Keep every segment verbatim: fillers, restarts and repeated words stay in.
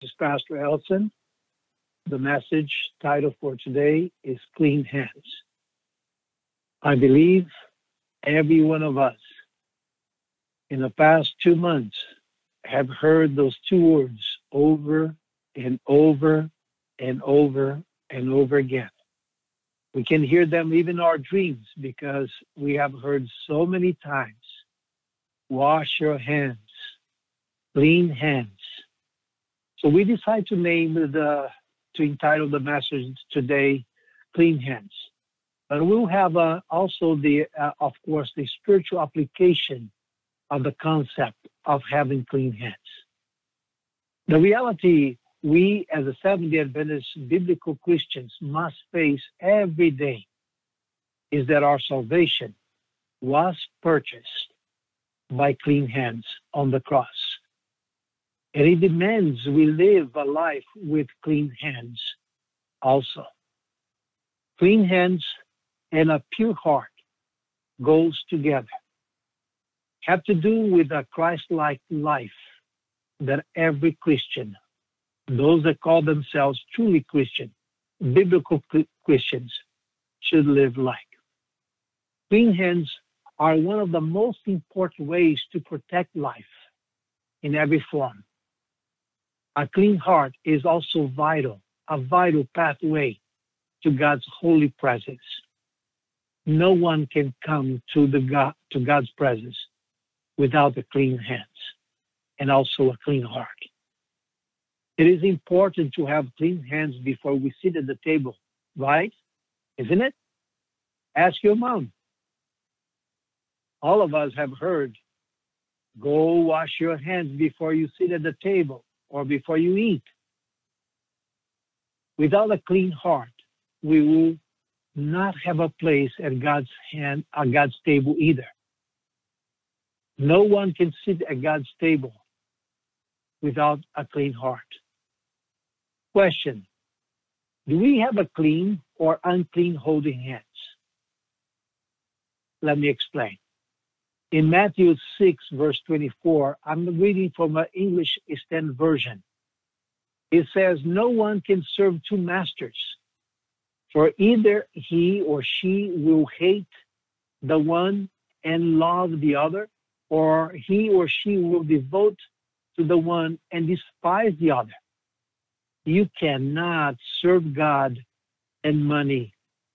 This is Pastor Elson. The message title for today is Clean Hands. I believe every one of us in the past two months have heard those two words over and over and over and over again. We can hear them even in our dreams because we have heard so many times, wash your hands, clean hands. So we decided to name the, to entitle the message today, Clean Hands. But we'll have uh, also the, uh, of course, the spiritual application of the concept of having clean hands. The reality we as a Seventh-day Adventist biblical Christians must face every day is that our salvation was purchased by clean hands on the cross. And it demands we live a life with clean hands also. Clean hands and a pure heart goes together. Have to do with a Christ-like life that every Christian, those that call themselves truly Christian, biblical Christians, should live like. Clean hands are one of the most important ways to protect life in every form. A clean heart is also vital, a vital pathway to God's holy presence. No one can come to, the God, to God's presence without the clean hands and also a clean heart. It is important to have clean hands before we sit at the table, right? Isn't it? Ask your mom. All of us have heard, go wash your hands before you sit at the table or before you eat. Without a clean heart, we will not have a place at God's hand, at God's table either. No one can sit at God's table without a clean heart. Question: do we have a clean or unclean holding hands? Let me explain. In Matthew six, verse twenty-four, I'm reading from an English Standard Version. It says, no one can serve two masters, for either he or she will hate the one and love the other, or he or she will devote to the one and despise the other. You cannot serve God and money.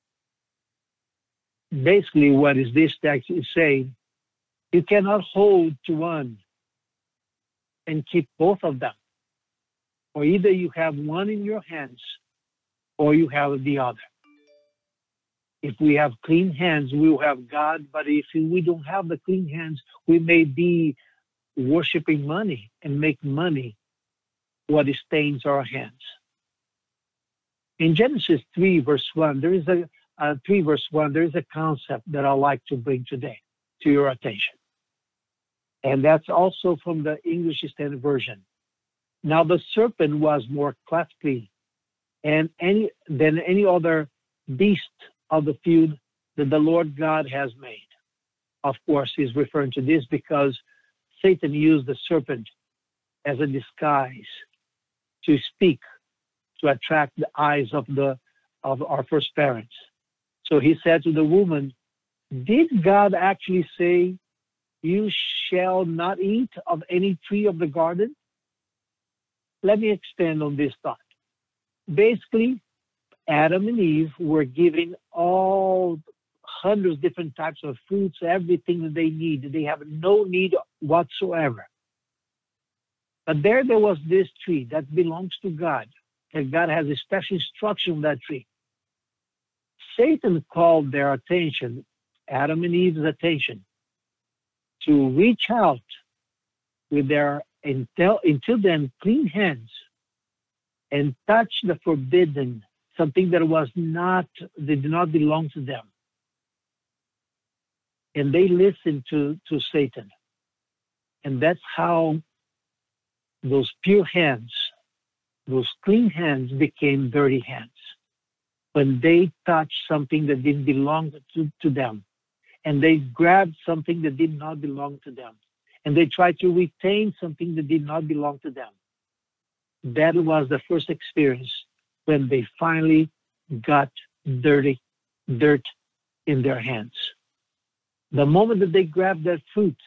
Basically, what is this text is saying? You cannot hold to one and keep both of them. Or either you have one in your hands or you have the other. If we have clean hands, we will have God. But if we don't have the clean hands, we may be worshiping money and make money what stains our hands. In Genesis three, verse one, there is a uh, three, verse one, there is a concept that I'd like to bring today to your attention. And that's also from the English Standard Version. Now the serpent was more crafty and any than any other beast of the field that the Lord God has made. Of course, he's referring to this because Satan used the serpent as a disguise to speak, to attract the eyes of the of our first parents. So he said to the woman, did God actually say, you shall not eat of any tree of the garden? Let me expand on this thought. Basically, Adam and Eve were given all hundreds of different types of fruits, everything that they need. They have no need whatsoever. But there, there was this tree that belongs to God, and God has a special instruction on that tree. Satan called their attention, Adam and Eve's attention, to reach out with their until, until then clean hands and touch the forbidden, something that was not, that did not belong to them. And they listened to, to Satan. And that's how those pure hands, those clean hands became dirty hands. When they touched something that didn't belong to, to them, and they grabbed something that did not belong to them, and they tried to retain something that did not belong to them, That was the first experience when they finally got dirty dirt in their hands. The moment that they grab that fruit,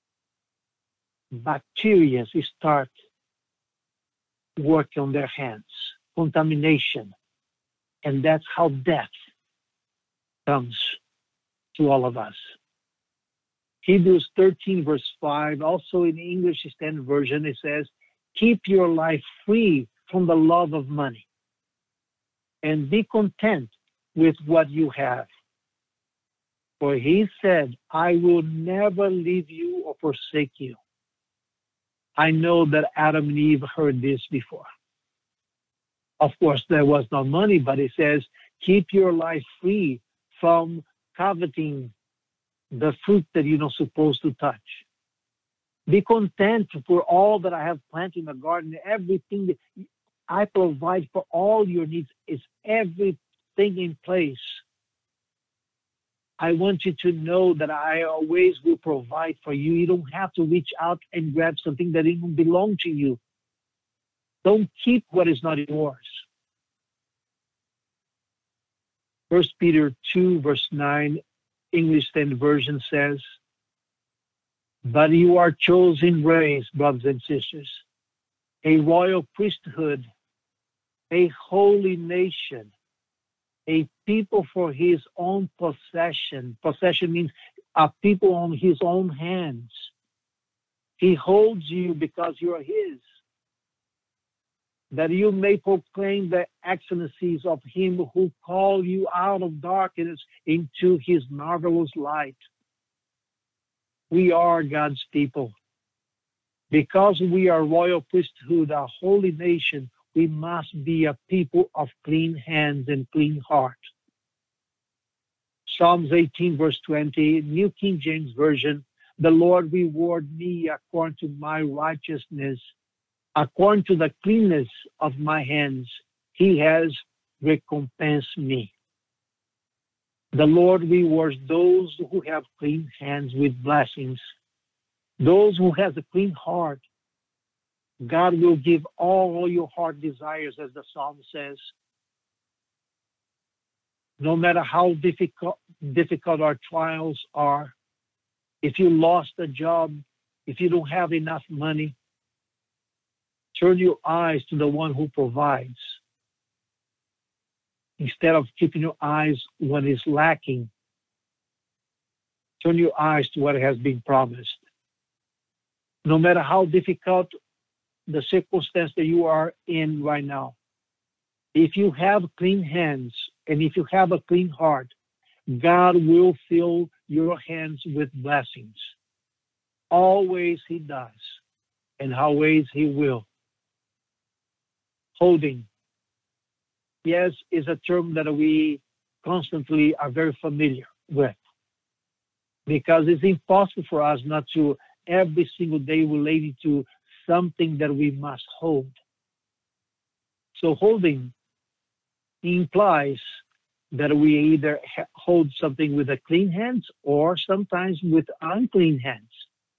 bacteria start working on their hands, contamination, and that's how death comes to all of us. Hebrews thirteen, verse five, also in the English Standard Version, it says, keep your life free from the love of money and be content with what you have. For he said, I will never leave you or forsake you. I know that Adam and Eve heard this before. Of course, there was no money, but it says, keep your life free from coveting the fruit that you're not supposed to touch. Be content for all that I have planted in the garden. Everything that I provide for all your needs is everything in place. I want you to know that I always will provide for you. You don't have to reach out and grab something that doesn't belong to you. Don't keep what is not yours. First Peter two, verse nine, English Standard Version says, but you are chosen race, brothers and sisters, a royal priesthood, a holy nation, a people for his own possession. Possession means a people on his own hands. He holds you because you are his, that you may proclaim the excellencies of him who called you out of darkness into his marvelous light. We are God's people. Because we are royal priesthood, a holy nation, we must be a people of clean hands and clean heart. Psalms eighteen, verse twenty, New King James Version, the Lord reward me according to my righteousness, according to the cleanness of my hands, he has recompensed me. The Lord rewards those who have clean hands with blessings. Those who have a clean heart, God will give all your heart desires, as the psalm says. No matter how difficult, difficult our trials are, if you lost a job, if you don't have enough money, turn your eyes to the one who provides. Instead of keeping your eyes what is lacking, turn your eyes to what has been promised. No matter how difficult the circumstance that you are in right now, if you have clean hands and if you have a clean heart, God will fill your hands with blessings. Always he does, and always he will. Holding, yes, is a term that we constantly are very familiar with, because it's impossible for us not to every single day related to something that we must hold. So holding implies that we either hold something with a clean hands or sometimes with unclean hands.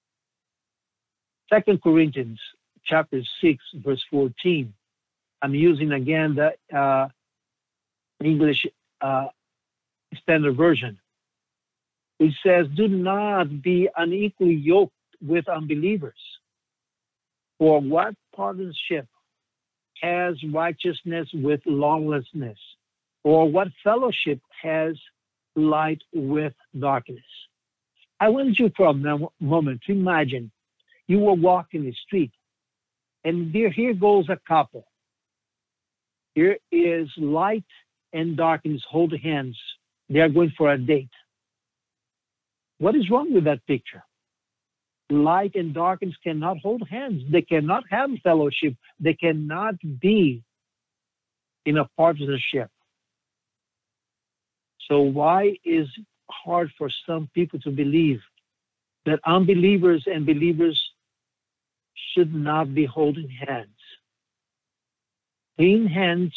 Second Corinthians chapter six, verse fourteen. I'm using again the uh, English uh, Standard Version. It says, do not be unequally yoked with unbelievers. For what partnership has righteousness with lawlessness? Or what fellowship has light with darkness? I want you for a moment to imagine you were walking the street, and there, here goes a couple. Here is light and darkness hold hands. They are going for a date. What is wrong with that picture? Light and darkness cannot hold hands. They cannot have fellowship. They cannot be in a partnership. So why is it hard for some people to believe that unbelievers and believers should not be holding hands? Clean hands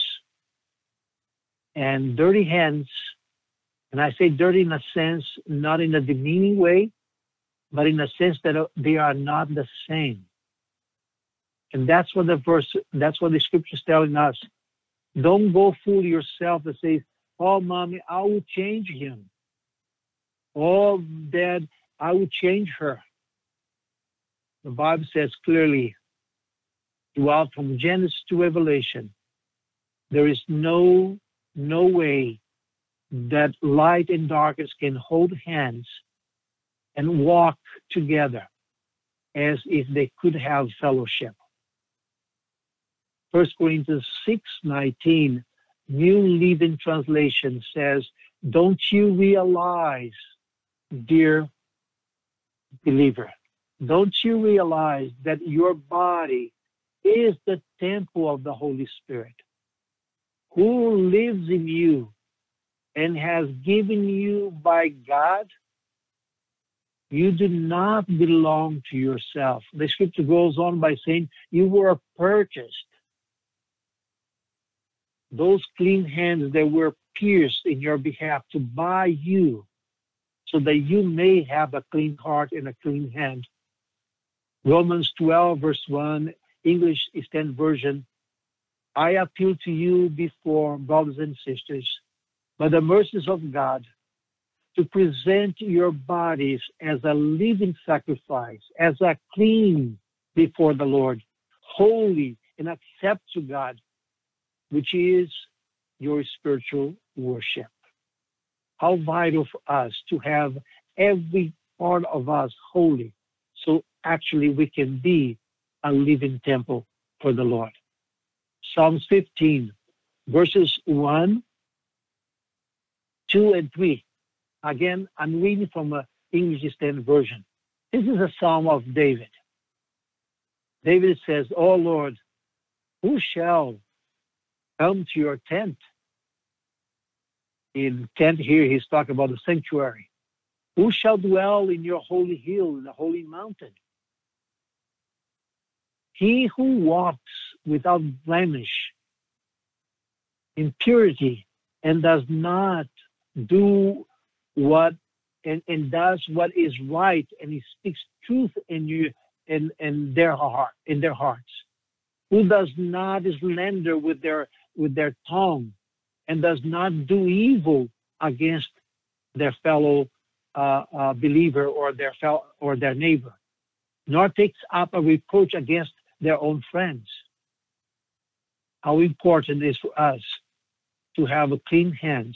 and dirty hands, and I say dirty in a sense, not in a demeaning way, but in a sense that they are not the same. And that's what the verse, that's what the scripture is telling us. Don't go fool yourself and say, oh, mommy, I will change him. Oh, dad, I will change her. The Bible says clearly, throughout from Genesis to Revelation, there is no, no way that light and darkness can hold hands and walk together as if they could have fellowship. First Corinthians six nineteen, New Living Translation says, don't you realize, dear believer, don't you realize that your body is the temple of the Holy Spirit, who lives in you and has given you by God? You do not belong to yourself. The scripture goes on by saying you were purchased. Those clean hands that were pierced in your behalf to buy you so that you may have a clean heart and a clean hand. Romans twelve, verse one, English Standard Version. I appeal to you before, brothers and sisters, by the mercies of God, to present your bodies as a living sacrifice, as a clean before the Lord, holy and accept to God, which is your spiritual worship. How vital for us to have every part of us holy, so actually we can be a living temple for the Lord. Psalms fifteen, verses one, two, and three. Again, I'm reading from an English Standard Version. This is a psalm of David. David says, "Oh Lord, who shall come to your tent?" In tent here, he's talking about the sanctuary. Who shall dwell in your holy hill, in the holy mountain? He who walks without blemish in purity and does not do what and, and does what is right, and he speaks truth in you in, in their heart in their hearts. Who does not slander with their with their tongue, and does not do evil against their fellow uh, uh, believer or their fellow or their neighbor, nor takes up a reproach against their own friends. How important it is for us to have a clean hands.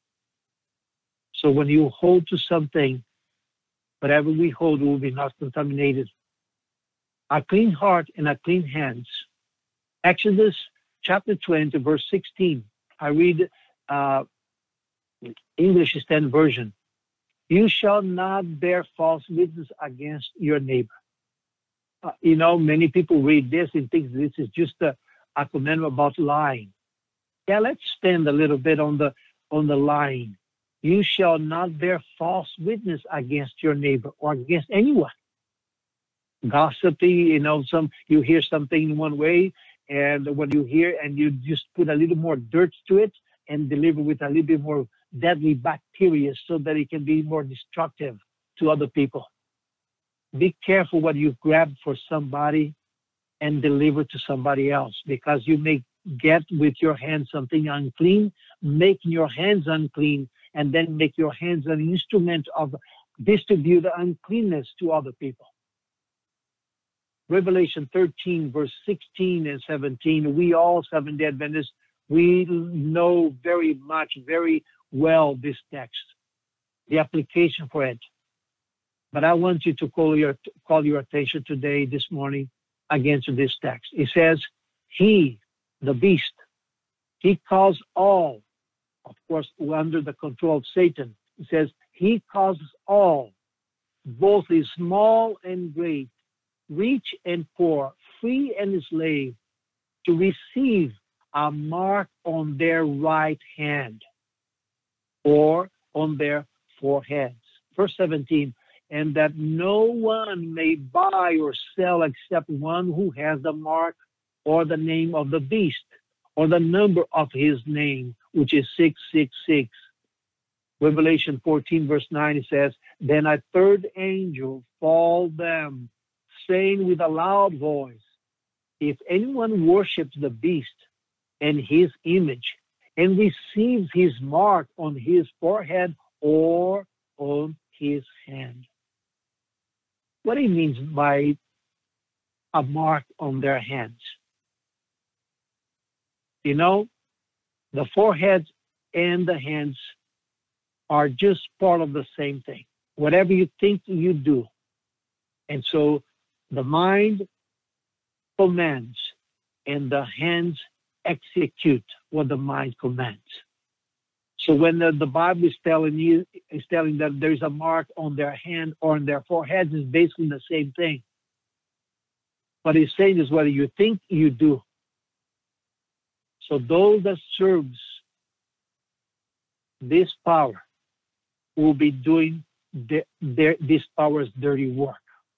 So when you hold to something, whatever we hold will be not contaminated. A clean heart and a clean hands. Exodus chapter twenty, verse sixteen. I read uh, English Standard Version. You shall not bear false witness against your neighbor. Uh, you know, many people read this and think this is just a, a commandment about lying. Yeah, let's spend a little bit on the on the lying. You shall not bear false witness against your neighbor or against anyone. Gossiping, you know, some you hear something in one way, and when you hear and you just put a little more dirt to it and deliver with a little bit more deadly bacteria so that it can be more destructive to other people. Be careful what you grab for somebody and deliver to somebody else, because you may get with your hands something unclean, making your hands unclean, and then make your hands an instrument of distribute uncleanness to other people. Revelation thirteen, verse sixteen and seventeen, we all Seventh-day Adventists, we know very much, very well this text, the application for it. But I want you to call your call your attention today, this morning, again to this text. It says, he, the beast, he caused all, of course, under the control of Satan. It says, he causes all, both the small and great, rich and poor, free and slave, to receive a mark on their right hand or on their foreheads. Verse seventeen, and that no one may buy or sell except one who has the mark or the name of the beast or the number of his name, which is six six six. Revelation fourteen, verse nine, it says, then a third angel followed them, saying with a loud voice, if anyone worships the beast and his image and receives his mark on his forehead or on his hand. What he means by a mark on their hands. You know, the forehead and the hands are just part of the same thing. Whatever you think, you do. And so the mind commands and the hands execute what the mind commands. So when the, the Bible is telling you, is telling that there is a mark on their hand or on their foreheads, is basically the same thing. What he's saying is whether you think, you do. So those that serves this power will be doing the, their, this power's dirty work.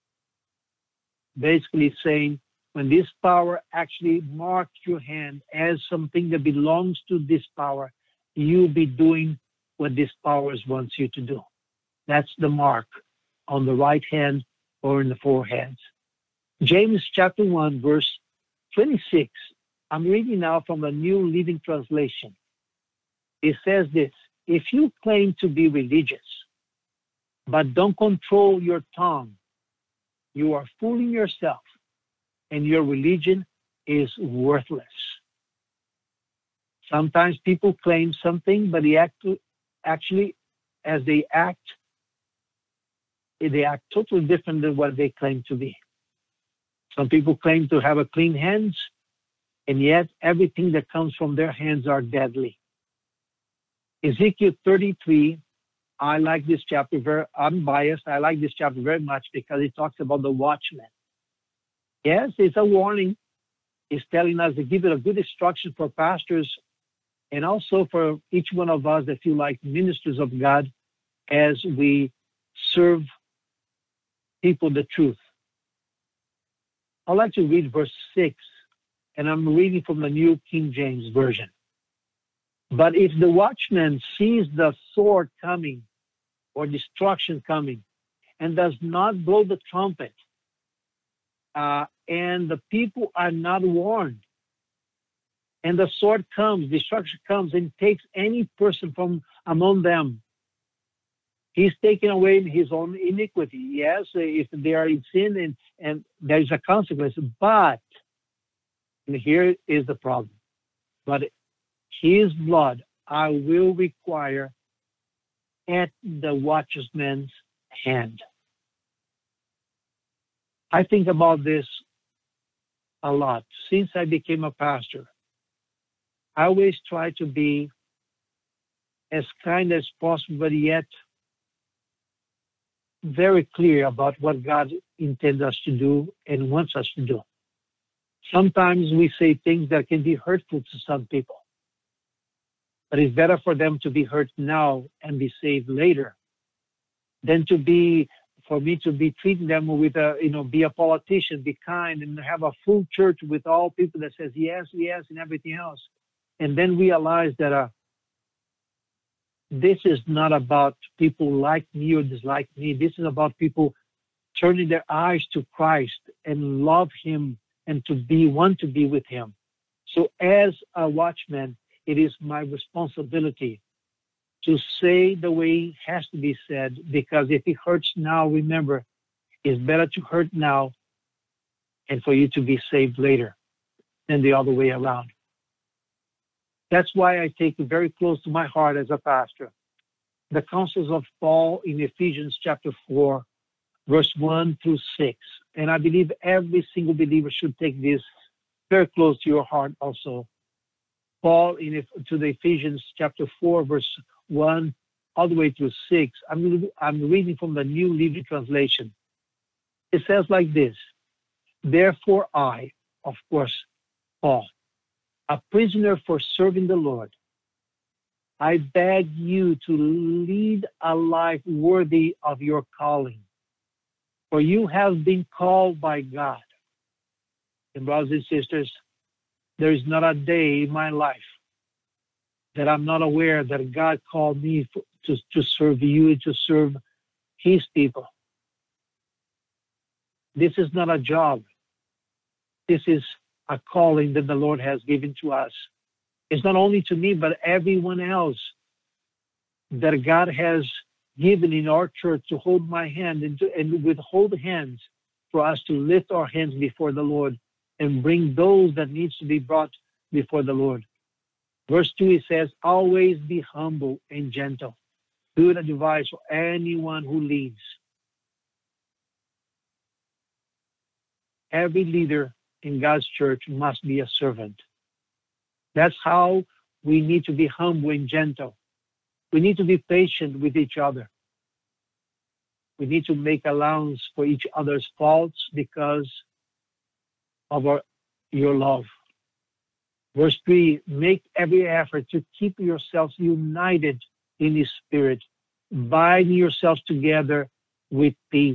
Basically saying, when this power actually marks your hand as something that belongs to this power, you'll be doing what this power wants you to do. That's the mark on the right hand or in the foreheads. James chapter one, verse twenty-six. I'm reading now from the New Living Translation. It says this: if you claim to be religious, but don't control your tongue, you are fooling yourself, and your religion is worthless. Sometimes people claim something, but they act, actually, as they act, they act totally different than what they claim to be. Some people claim to have a clean hands, and yet everything that comes from their hands are deadly. Ezekiel thirty-three, I like this chapter very, I'm biased, I like this chapter very much because it talks about the watchman. Yes, it's a warning. It's telling us to give it a good instruction for pastors and also for each one of us that feel like ministers of God as we serve people the truth. I'd like to read verse six, and I'm reading from the New King James Version. But if the watchman sees the sword coming or destruction coming and does not blow the trumpet, uh, and the people are not warned, and the sword comes, destruction comes, and takes any person from among them, he's taking away his own iniquity. Yes, if they are in sin, and, and there's a consequence. But, and here is the problem, but his blood I will require at the watchman's hand. I think about this a lot. Since I became a pastor, I always try to be as kind as possible, but yet very clear about what God intends us to do and wants us to do. Sometimes we say things that can be hurtful to some people, but it's better for them to be hurt now and be saved later than to be, for me to be treating them with a, you know, be a politician, be kind, and have a full church with all people that says yes, yes, and everything else. And then realize that uh, this is not about people like me or dislike me. This is about people turning their eyes to Christ and love him and to be, want to be with him. So as a watchman, it is my responsibility to say the way it has to be said, because if it hurts now, remember, it's better to hurt now and for you to be saved later than the other way around. That's why I take it very close to my heart as a pastor. The counsels of Paul in Ephesians chapter four, verse one through six. And I believe every single believer should take this very close to your heart also. Paul in to the Ephesians chapter four, verse one all the way through six. I'm, I'm reading from the New Living Translation. It says like this: therefore I, of course, Paul, a prisoner for serving the Lord, I beg you to lead a life worthy of your calling, for you have been called by God. And brothers and sisters, there is not a day in my life that I'm not aware that God called me to, to serve you and to serve his people. This is not a job. This is a calling that the Lord has given to us. It's not only to me, but everyone else that God has given in our church to hold my hand and, to, and withhold hands for us to lift our hands before the Lord and bring those that needs to be brought before the Lord. Verse two, it says, always be humble and gentle. Good advice for anyone who leads. Every leader in God's church must be a servant. That's how we need to be humble and gentle. We need to be patient with each other. We need to make allowance for each other's faults because of our, your love. Verse three, make every effort to keep yourselves united in the Spirit. Bind yourselves together with peace.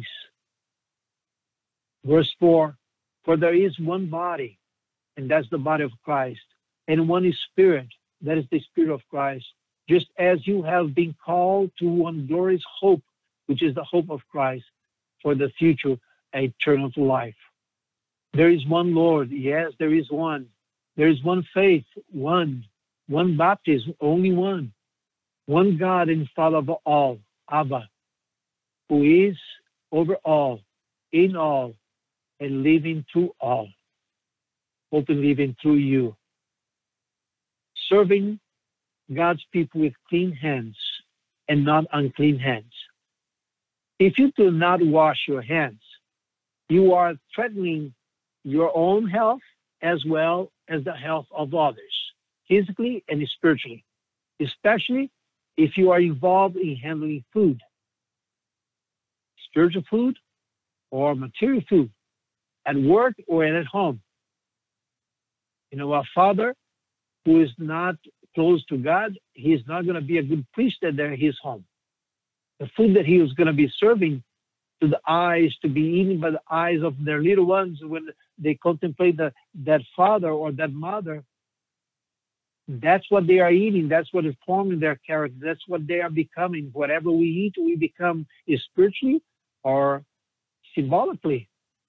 Verse four, for there is one body, and that's the body of Christ, and one is Spirit, that is the Spirit of Christ, just as you have been called to one glorious hope, which is the hope of Christ, for the future eternal life. There is one Lord, yes, there is one. There is one faith, one. One baptism, only one. One God and Father of all, Abba, who is over all, in all, and living through all. Hope and living through you. Serving God's people with clean hands and not unclean hands. If you do not wash your hands, you are threatening your own health as well as the health of others, physically and spiritually, especially if you are involved in handling food, spiritual food or material food, at work or at home. You know, a father who is not close to God, he is not going to be a good priest at their, his home. The food that he is going to be serving to the eyes, to be eaten by the eyes of their little ones when they contemplate the, that father or that mother, that's what they are eating. That's what is forming their character. That's what they are becoming. Whatever we eat, we become spiritually or symbolically.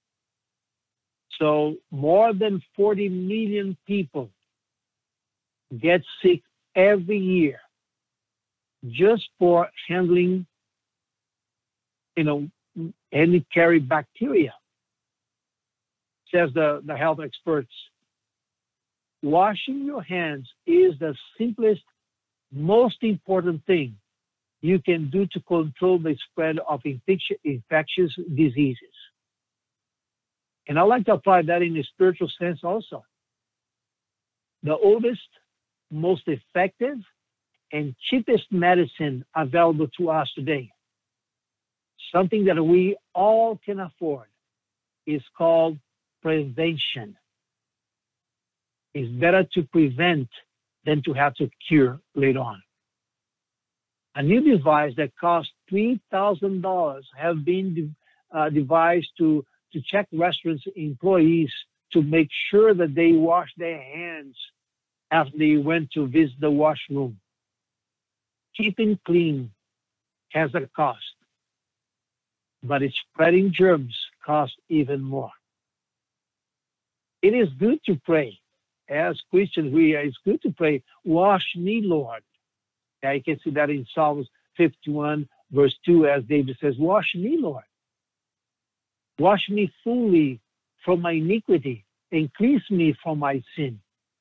So more than forty million people get sick every year just for handling, you know, any carry bacteria, says the, the health experts. Washing your hands is the simplest, most important thing you can do to control the spread of infectious diseases. And I like to apply that in a spiritual sense also. The oldest, most effective, and cheapest medicine available to us today, something that we all can afford, is called prevention. It's better to prevent than to have to cure later on. A new device that costs three thousand dollars have been uh, devised to, to check restaurants employees to make sure that they wash their hands after they went to visit the washroom. Keeping clean has a cost, but it's spreading germs costs even more. It is good to pray. As Christians, we it's good to pray, wash me, Lord. Yeah, you can see that in Psalms fifty-one, verse two, as David says, wash me, Lord. Wash me fully from my iniquity, and cleanse me from my sin.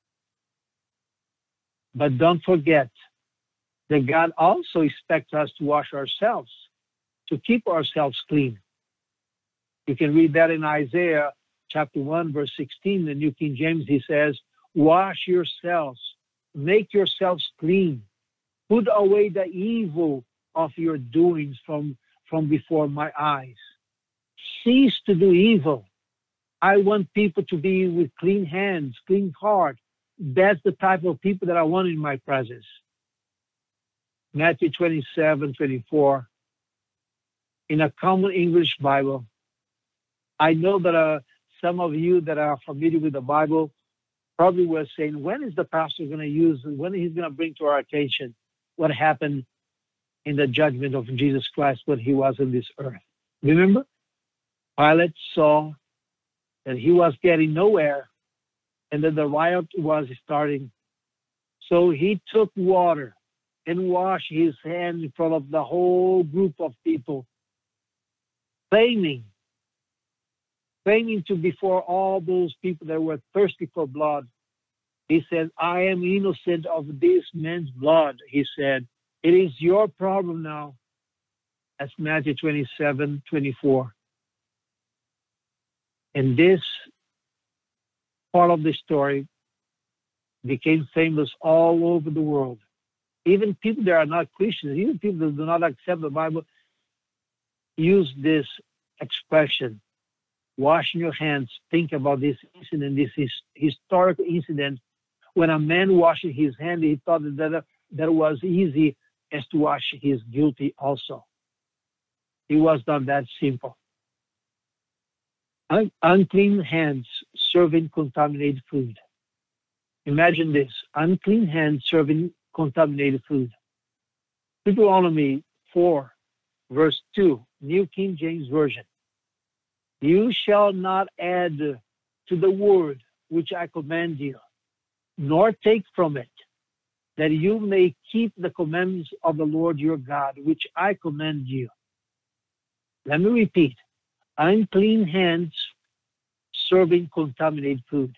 But don't forget that God also expects us to wash ourselves, to keep ourselves clean. You can read that in Isaiah chapter one, verse sixteen, the New King James. He says, wash yourselves, make yourselves clean, put away the evil of your doings from, from before my eyes. Cease to do evil. I want people to be with clean hands, clean heart. That's the type of people that I want in my presence. Matthew twenty-seven, twenty-four. In a common English Bible, I know that uh, some of you that are familiar with the Bible probably were saying, when is the pastor going to use, when he's going to bring to our attention what happened in the judgment of Jesus Christ when he was on this earth? Remember? Pilate saw that he was getting nowhere and that the riot was starting. So he took water and washed his hands in front of the whole group of people, claiming, claiming to before all those people that were thirsty for blood. He said, I am innocent of this man's blood, he said. It is your problem now. That's Matthew twenty-seven, twenty-four. And this part of the story became famous all over the world. Even people that are not Christians, even people that do not accept the Bible, use this expression, washing your hands. Think about this incident, this his, historical incident, when a man washing his hand, he thought that that was easy as to wash his guilty also. It was not that simple. Un- unclean hands serving contaminated food. Imagine this, unclean hands serving contaminated food. Deuteronomy four, verse two, New King James Version. You shall not add to the word which I command you, nor take from it, that you may keep the commandments of the Lord your God, which I command you. Let me repeat, unclean hands serving contaminated food.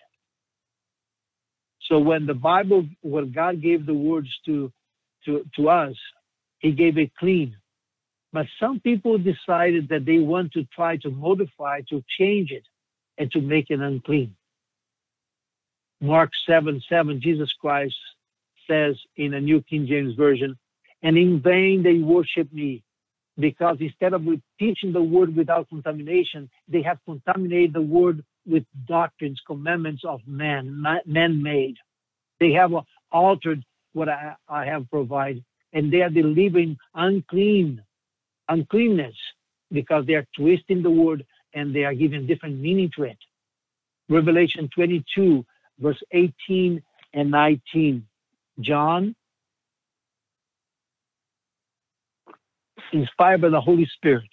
So when the Bible, when God gave the words to, to, to us, he gave it clean. But some people decided that they want to try to modify, to change it, and to make it unclean. Mark seven, seven, Jesus Christ says in a New King James Version, and in vain they worship me, because instead of teaching the word without contamination, they have contaminated the word with doctrines, commandments of man, man-made. They have altered what I, I have provided, and they are delivering unclean, uncleanness, because they are twisting the word and they are giving different meaning to it. Revelation twenty-two, verse eighteen and nineteen. John, inspired by the Holy Spirit,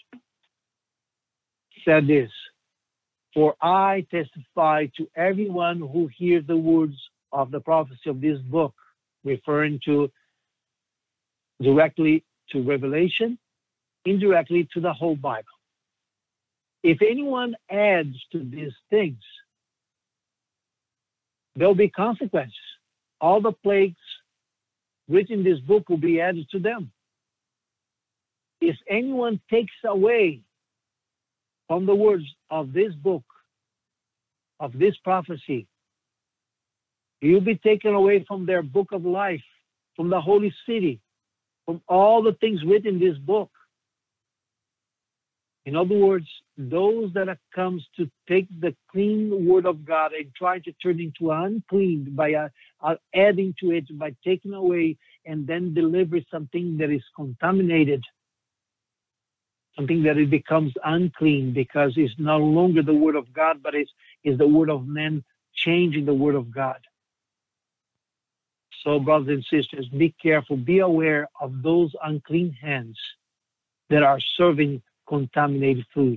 said this, for I testify to everyone who hears the words of the prophecy of this book, referring to directly to Revelation, indirectly to the whole Bible. If anyone adds to these things, there'll be consequences. All the plagues written in this book will be added to them. If anyone takes away from the words of this book, of this prophecy, you'll be taken away from their book of life, from the holy city, from all the things written in this book. In other words, those that are comes to take the clean word of God and try to turn into unclean by uh, uh, adding to it, by taking away, and then deliver something that is contaminated, something that it becomes unclean because it's no longer the word of God, but it's, it's the word of men changing the word of God. So, brothers and sisters, be careful, be aware of those unclean hands that are serving contaminated food.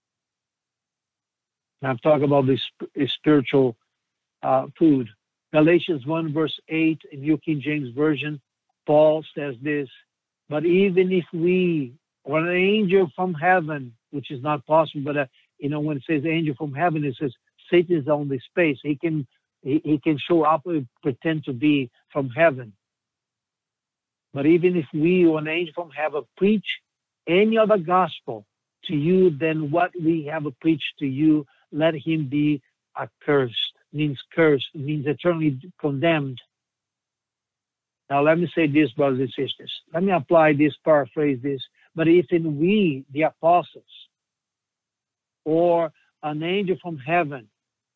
Now, I'm talking about this spiritual uh, food. Galatians one, verse eight, in New King James Version, Paul says this, but even if we, or an angel from heaven, which is not possible, but, uh, you know, when it says angel from heaven, it says Satan is only space. He can, he, he can show up and pretend to be from heaven. But even if we, or an angel from heaven, preach any other gospel to you than what we have preached to you, let him be accursed. Means cursed, means eternally condemned. Now let me say this, brothers and sisters. Let me apply this, paraphrase this. But if in we, the apostles, or an angel from heaven,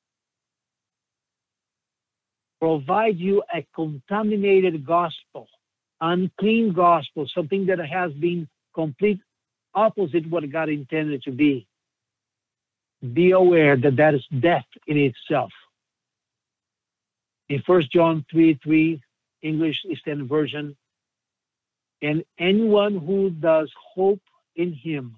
provide you a contaminated gospel, unclean gospel, something that has been complete opposite what God intended to be, be aware that that is death in itself. In First John three, three, English Standard Version, and anyone who does hope in him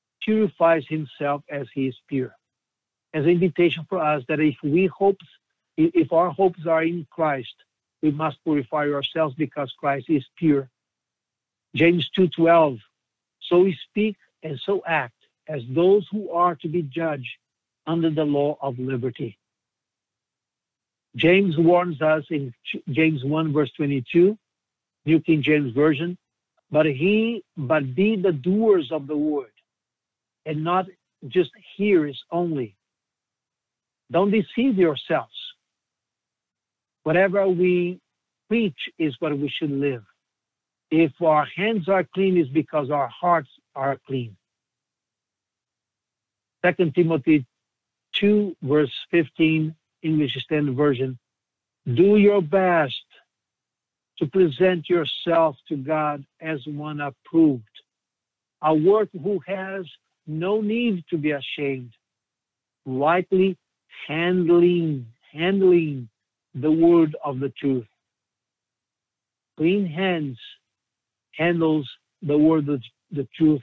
purifies himself as he is pure. As an invitation for us that if we hope If our hopes are in Christ, we must purify ourselves because Christ is pure. James two twelve, so we speak and so act as those who are to be judged under the law of liberty. James warns us in James one verse twenty-two, New King James Version, but he, but be the doers of the word and not just hearers only. Don't deceive yourselves. Whatever we preach is what we should live. If our hands are clean, it's because our hearts are clean. Second Timothy two, verse fifteen, English Standard Version. Do your best to present yourself to God as one approved, a worker who has no need to be ashamed, rightly handling, handling the word of the truth. Clean hands handles the word of the truth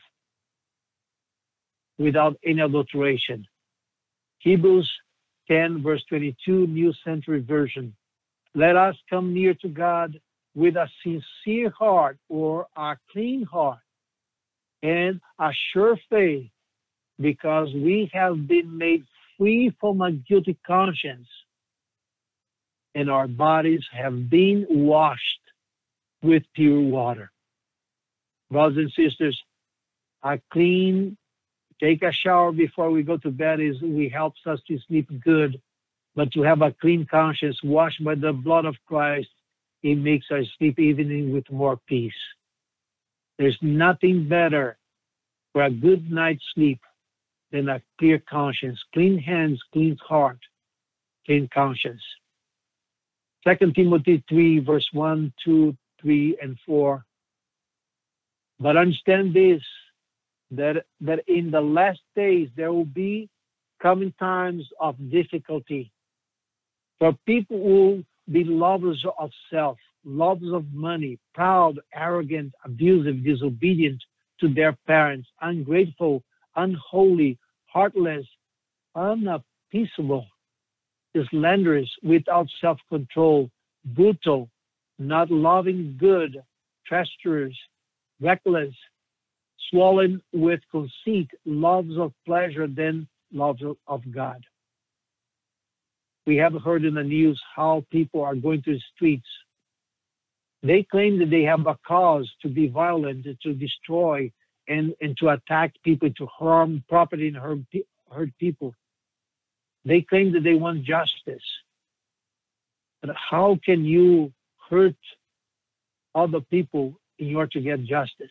without any adulteration. Hebrews ten, verse twenty-two, New Century Version. Let us come near to God with a sincere heart or a clean heart and a sure faith, because we have been made free from a guilty conscience and our bodies have been washed with pure water. Brothers and sisters, a clean, take a shower before we go to bed is we helps us to sleep good, but to have a clean conscience washed by the blood of Christ, it makes our sleep even with more peace. There's nothing better for a good night's sleep than a clear conscience, clean hands, clean heart, clean conscience. Second Timothy three, verse one, two, three, and four. But understand this, that, that in the last days there will be coming times of difficulty. For people will be lovers of self, lovers of money, proud, arrogant, abusive, disobedient to their parents, ungrateful, unholy, heartless, unappeasable, slanderous, without self-control, brutal, not loving good, treacherous, reckless, swollen with conceit, loves of pleasure than loves of God. We have heard in the news how people are going to the streets. They claim that they have a cause to be violent, to destroy, and, and to attack people, to harm property and hurt, hurt people. They claim that they want justice. But how can you hurt other people in order to get justice?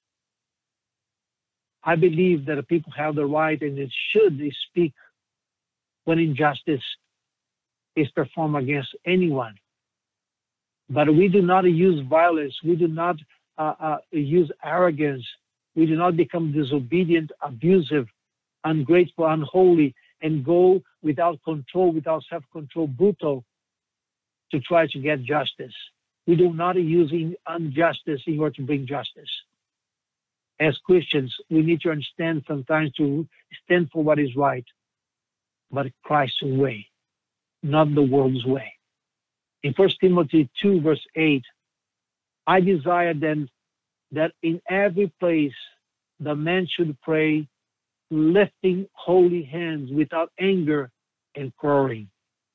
I believe that the people have the right and it should speak when injustice is performed against anyone. But we do not use violence. We do not uh, uh, use arrogance. We do not become disobedient, abusive, ungrateful, unholy, and go without control, without self-control, brutal, to try to get justice. We do not use injustice in order to bring justice. As Christians, we need to understand sometimes to stand for what is right, but Christ's way, not the world's way. In First Timothy two, verse eight, I desire then that in every place the man should pray, lifting holy hands without anger and quarreling.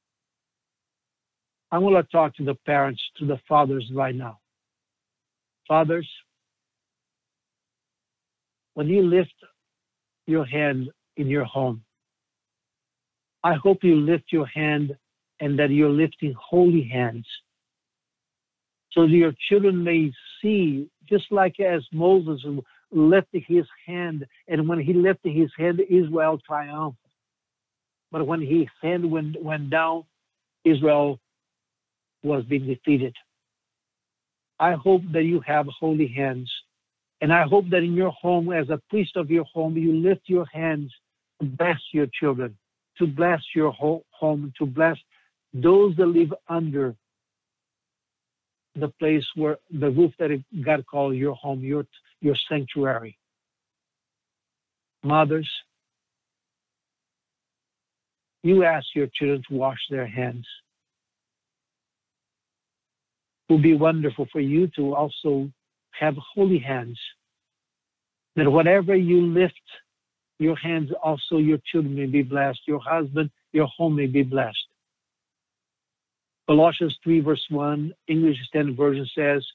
I want to talk to the parents, to the fathers right now. Fathers, when you lift your hand in your home, I hope you lift your hand and that you're lifting holy hands so that your children may see, just like as Moses lifted his hand, and when he lifted his hand, Israel triumphed. But when his hand went, went down, Israel was being defeated. I hope that you have holy hands. And I hope that in your home, as a priest of your home, you lift your hands to bless your children, to bless your home, to bless those that live under the place where the roof that God called your home, your, your sanctuary. Mothers, you ask your children to wash their hands. It would be wonderful for you to also have holy hands, that whatever you lift your hands, also your children may be blessed, your husband, your home may be blessed. Colossians three, verse one, English Standard Version says,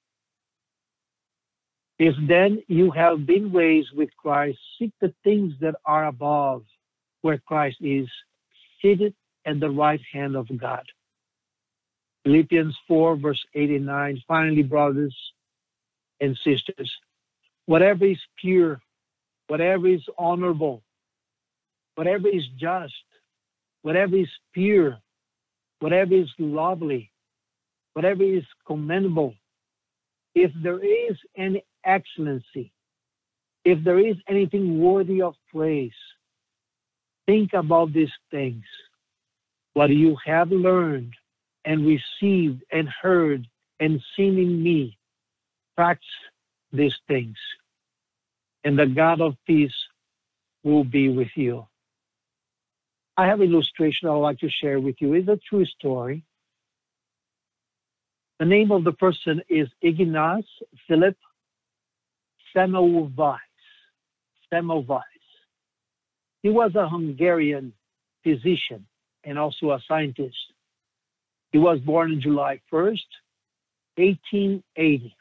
if then you have been raised with Christ, seek the things that are above, where Christ is seated at the right hand of God. Philippians four, verse eight and nine, finally, brothers and sisters, whatever is pure, whatever is honorable, whatever is just, whatever is pure, whatever is lovely, whatever is commendable, if there is any excellency, if there is anything worthy of praise, think about these things. What you have learned and received and heard and seen in me, practice these things, and the God of peace will be with you. I have an illustration I would like to share with you. It's a true story. The name of the person is Ignaz Philipp Semmelweis. Semmelweis. He was a Hungarian physician and also a scientist. He was born on July first, eighteen eighty.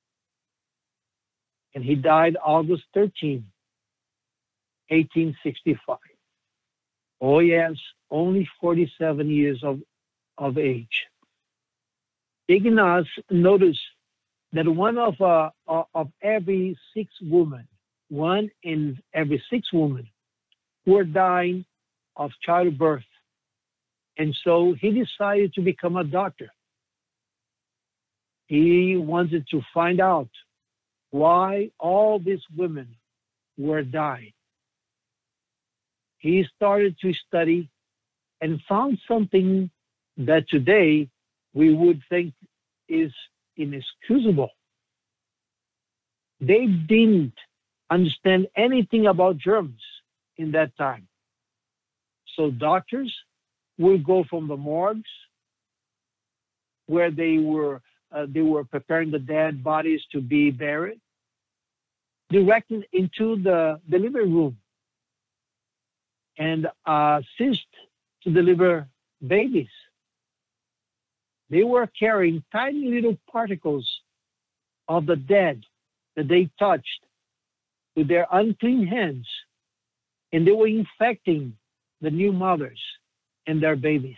And he died August thirteenth, eighteen sixty-five. Oh yes, only forty-seven years of, of age. Ignaz noticed that one of, uh, of every six women, one in every six women were dying of childbirth. And so he decided to become a doctor. He wanted to find out why all these women were dying. He started to study and found something that today we would think is inexcusable. They didn't understand anything about germs in that time. So doctors would go from the morgues where they were uh, they were preparing the dead bodies to be buried, directed into the delivery room and uh, assist to deliver babies. They were carrying tiny little particles of the dead that they touched with their unclean hands, and they were infecting the new mothers and their babies.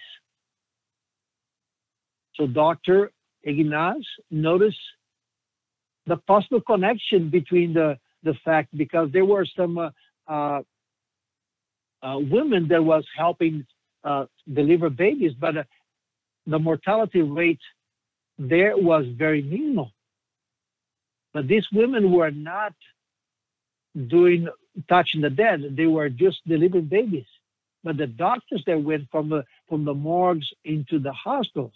So Doctor Ignaz noticed the possible connection between the, the fact, because there were some uh, uh, uh, women that was helping uh, deliver babies, but uh, the mortality rate there was very minimal. But these women were not doing touching the dead; they were just delivering babies. But the doctors that went from the from the morgues into the hospitals,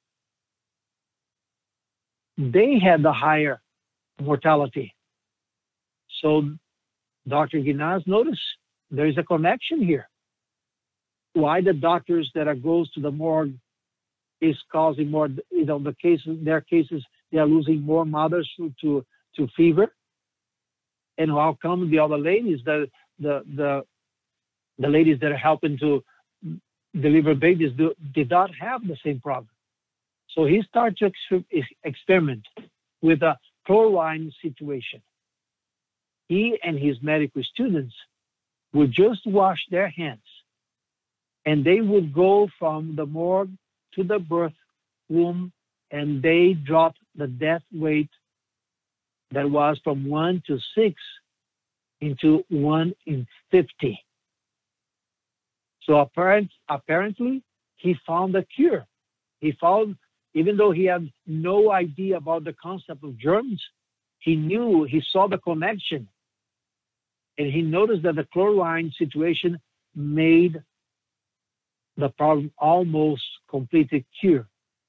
they had the higher mortality. So Doctor Ignaz noticed there is a connection here. Why the doctors that are goes to the morgue is causing more, you know, the cases, their cases, they are losing more mothers to, to, to fever. And how come the other ladies, the, the, the, the ladies that are helping to deliver babies do, did not have the same problem. So he started to ex- experiment with a chlorine situation. He and his medical students would just wash their hands, and they would go from the morgue to the birth room, and they dropped the death rate that was from one to six into one in fifty. So apparent, apparently, he found a cure. He found, even though he had no idea about the concept of germs, he knew, he saw the connection. And he noticed that the chlorine situation made the problem almost completely cured.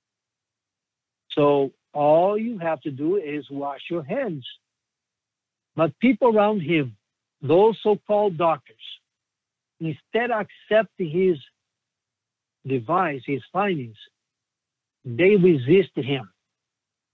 So all you have to do is wash your hands. But people around him, those so-called doctors, instead of accepting his device, his findings, they resisted him.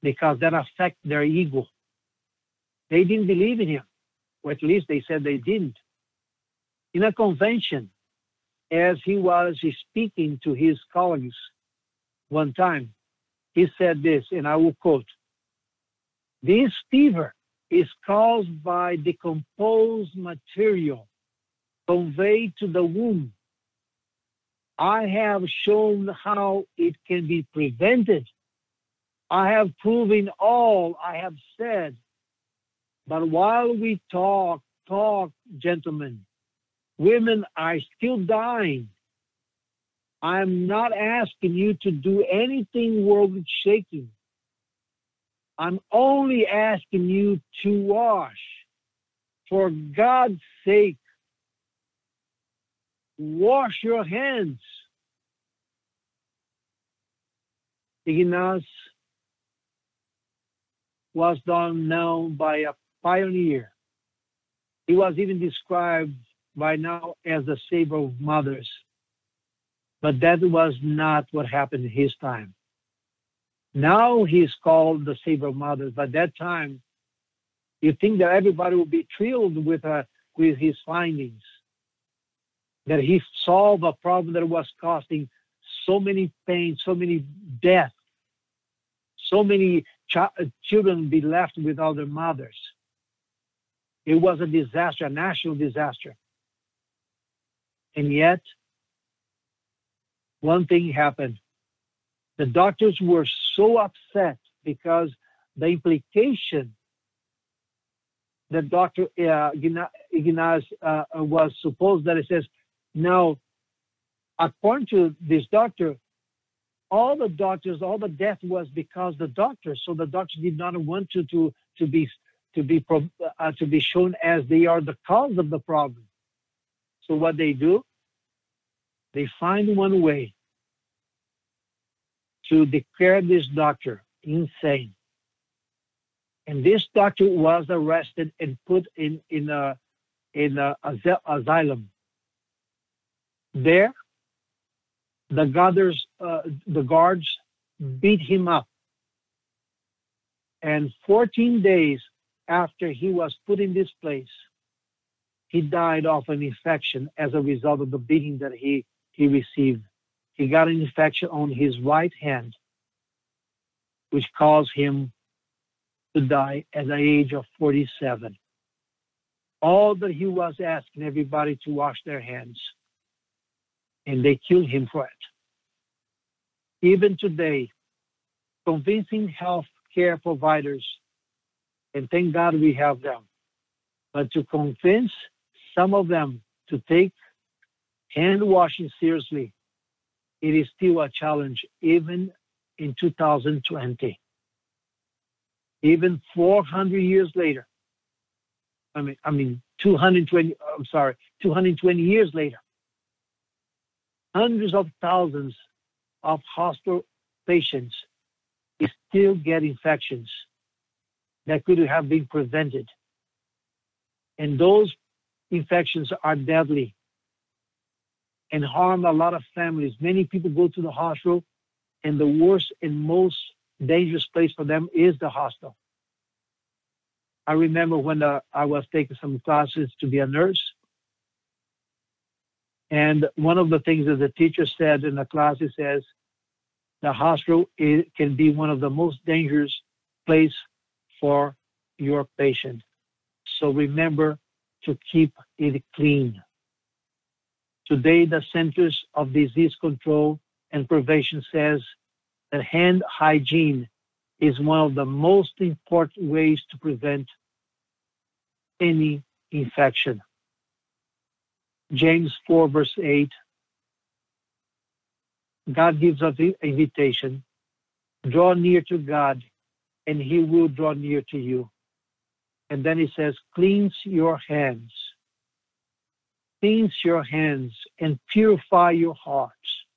because that affects their ego. They didn't believe in him, or at least they said they didn't. In a convention, as he was speaking to his colleagues one time, he said this, and I will quote, "This fever is caused by decomposed material conveyed to the womb. I have shown how it can be prevented. I have proven all I have said. But while we talk, talk, gentlemen, women are still dying. I'm not asking you to do anything world shaking. I'm only asking you to wash. For God's sake, wash your hands." Ignaz was done now by a pioneer. He was even described by now as the savior of mothers. But that was not what happened in his time. Now he is called the savior of mothers. But that time, you think that everybody would be thrilled with, uh, with his findings, that he solved a problem that was costing so many pain, so many death, so many ch- children be left without their mothers. It was a disaster, a national disaster. And yet, one thing happened. The doctors were so upset because the implication that Doctor Uh, Ignaz uh, was supposed that it says, now, according to this doctor, all the doctors, all the death was because the doctors. So the doctors did not want to to to be to be uh, to be shown as they are the cause of the problem. So what they do, they find one way to declare this doctor insane. And this doctor was arrested and put in in a in a asylum. There, the guards uh, the guards beat him up. And fourteen days after he was put in this place, he died of an infection as a result of the beating that he, he received. He got an infection on his right hand, which caused him to die at the age of forty-seven. All that he was asking everybody to wash their hands, and they killed him for it. Even today, convincing health care providers, and thank God we have them, but to convince some of them to take hand washing seriously, it is still a challenge even in two thousand twenty. Even four hundred years later, I mean, I mean, two hundred twenty, I'm sorry, two hundred twenty years later, hundreds of thousands of hospital patients still get infections that could have been prevented. And those infections are deadly and harm a lot of families. Many people go to the hospital, and the worst and most dangerous place for them is the hospital. I remember when uh, I was taking some classes to be a nurse, and one of the things that the teacher said in the class, he says, the hospital is, can be one of the most dangerous places for your patient. So remember to keep it clean. Today, the Centers of Disease Control and Prevention says that hand hygiene is one of the most important ways to prevent any infection. James four, verse eight, God gives us the invitation, draw near to God, and he will draw near to you. And then he says, cleanse your hands. Cleanse your hands and purify your hearts.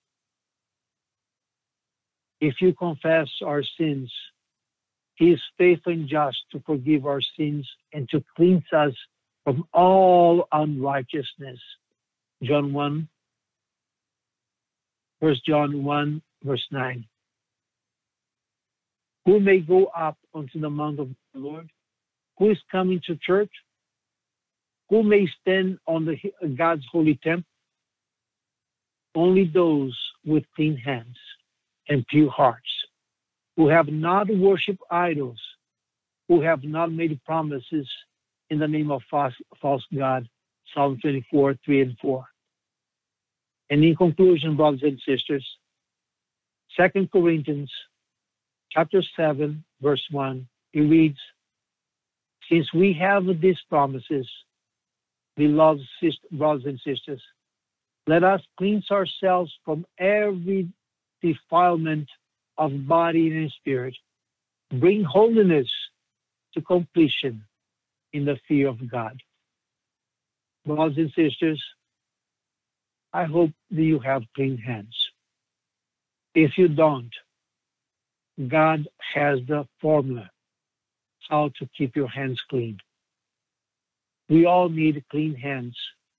If you confess our sins, he is faithful and just to forgive our sins and to cleanse us from all unrighteousness. John one, First John one, verse nine. Who may go up onto the mount of the Lord? Who is coming to church? Who may stand on the God's holy temple? Only those with clean hands and pure hearts, who have not worshipped idols, who have not made promises in the name of false, false God. Psalm twenty-four, three and four. And in conclusion, brothers and sisters, Second Corinthians chapter seven, verse one, it reads, since we have these promises, beloved brothers and sisters, let us cleanse ourselves from every defilement of body and spirit, bring holiness to completion in the fear of God. Brothers and sisters, I hope that you have clean hands. If you don't, God has the formula how to keep your hands clean. We all need clean hands,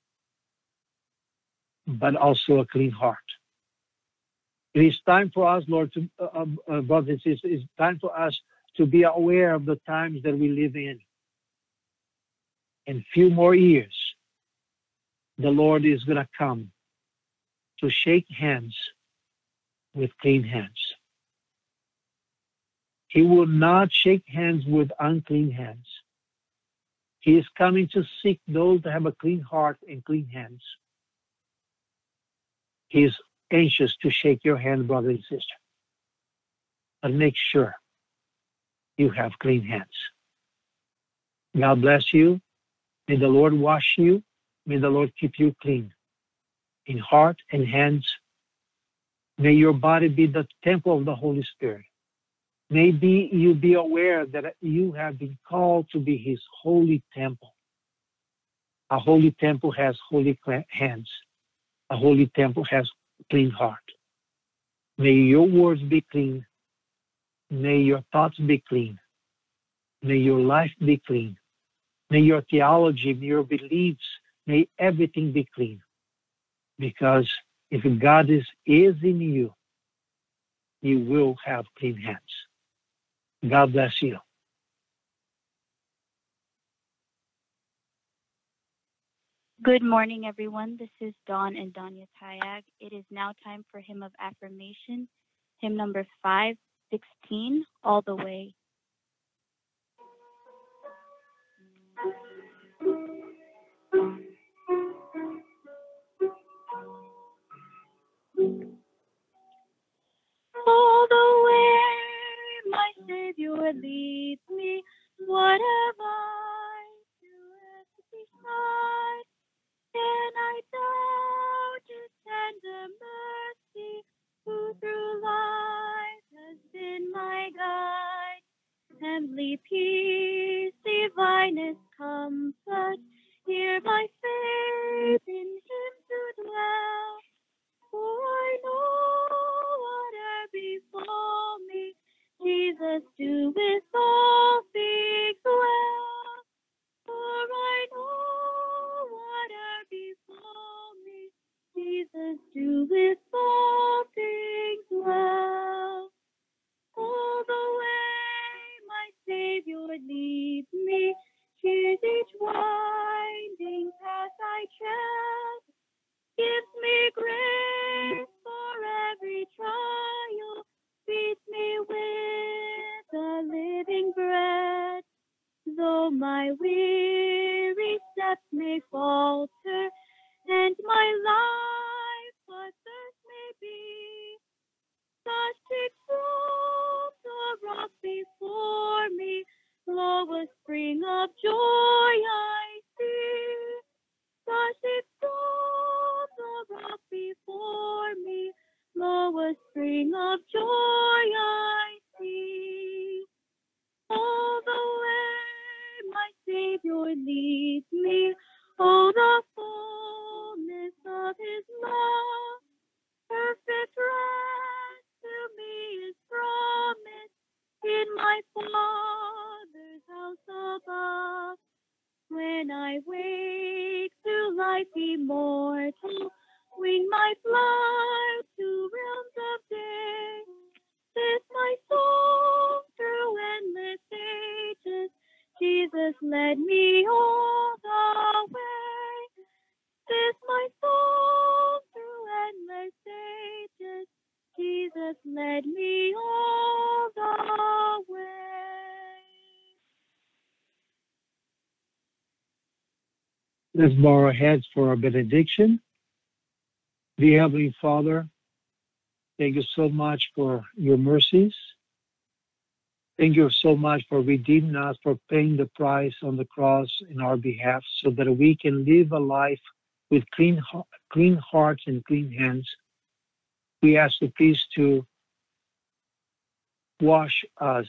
but also a clean heart. It is time for us, Lord, to, uh, uh, brothers and sisters, it's time for us to be aware of the times that we live in. In few more years, the Lord is going to come to shake hands with clean hands. He will not shake hands with unclean hands. He is coming to seek those that have a clean heart and clean hands. He is anxious to shake your hand, brother and sister. But make sure you have clean hands. God bless you. May the Lord wash you. May the Lord keep you clean in heart and hands. May your body be the temple of the Holy Spirit. May be, you be aware that you have been called to be His holy temple. A holy temple has holy hands. A holy temple has clean heart. May your words be clean. May your thoughts be clean. May your life be clean. May your theology, may your beliefs, may everything be clean. Because if God is, is in you, you will have clean hands. God bless you. Good morning, everyone. This is Dawn and Danya Tayag. It is now time for Hymn of Affirmation, hymn number five sixteen, All the Way. All the way, my Savior leads me. What have I to ask beside? Can I doubt His tender mercy, who through life has been my guide? Heavenly peace, divinest comfort, here by faith in Him to dwell. For I know whatever befall me, Jesus doeth all things well. For I know whatever befall me, Jesus doeth all things well. All the way my Savior leads me, choose each winding path I tread, gives me grace for every trial, feeds me with the living bread. Though my weary steps may falter, and my life but thirst may be, such exalt the rock before me, lo, a spring of joy I see. Such exalt the rock before me, lo, a spring of joy I see. All the way my Savior leads me, oh, the fullness of His love, perfect rest to me is promised in my Father's house above. When I wake to life immortal, wing my flight to realms of day, this my soul led me all the way. This my soul through endless ages. Jesus led me all the way. Let's bow our heads for our benediction. Dear Heavenly Father, thank you so much for your mercies. Thank you so much for redeeming us, for paying the price on the cross in our behalf so that we can live a life with clean, clean hearts and clean hands. We ask you please to wash us.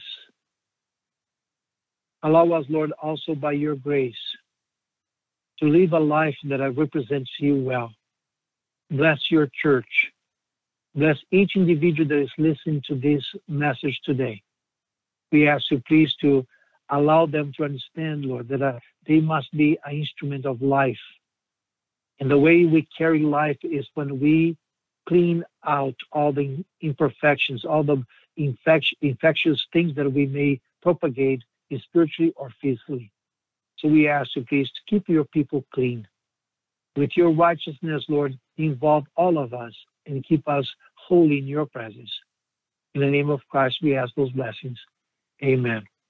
Allow us, Lord, also by your grace to live a life that represents you well. Bless your church. Bless each individual that is listening to this message today. We ask you please to allow them to understand, Lord, that uh, they must be an instrument of life. And the way we carry life is when we clean out all the imperfections, all the infect- infectious things that we may propagate spiritually or physically. So we ask you please to keep your people clean. With your righteousness, Lord, involve all of us and keep us holy in your presence. In the name of Christ, we ask those blessings. Amen.